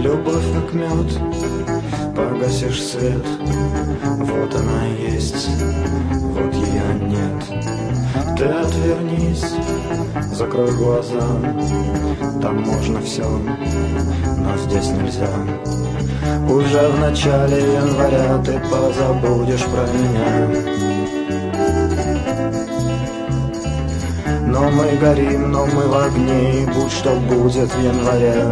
Любовь как мед, погасишь свет. Вот она есть, вот ее нет. Ты отвернись, закрой глаза. Там можно все, но здесь нельзя. Уже в начале января ты позабудешь про меня. Но мы горим, но мы в огне, и будь что будет в январе.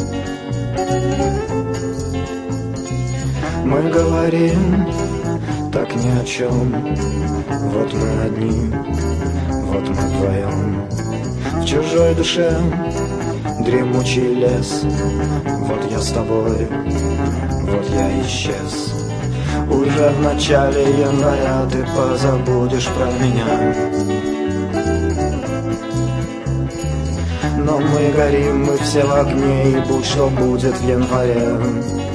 Мы говорим так ни о чем. Вот мы одни, вот мы вдвоем. В чужой душе дремучий лес. Вот я с тобой, вот я исчез. Уже в начале января ты позабудешь про меня. Но мы горим, мы все в огне, и будь что будет в январе.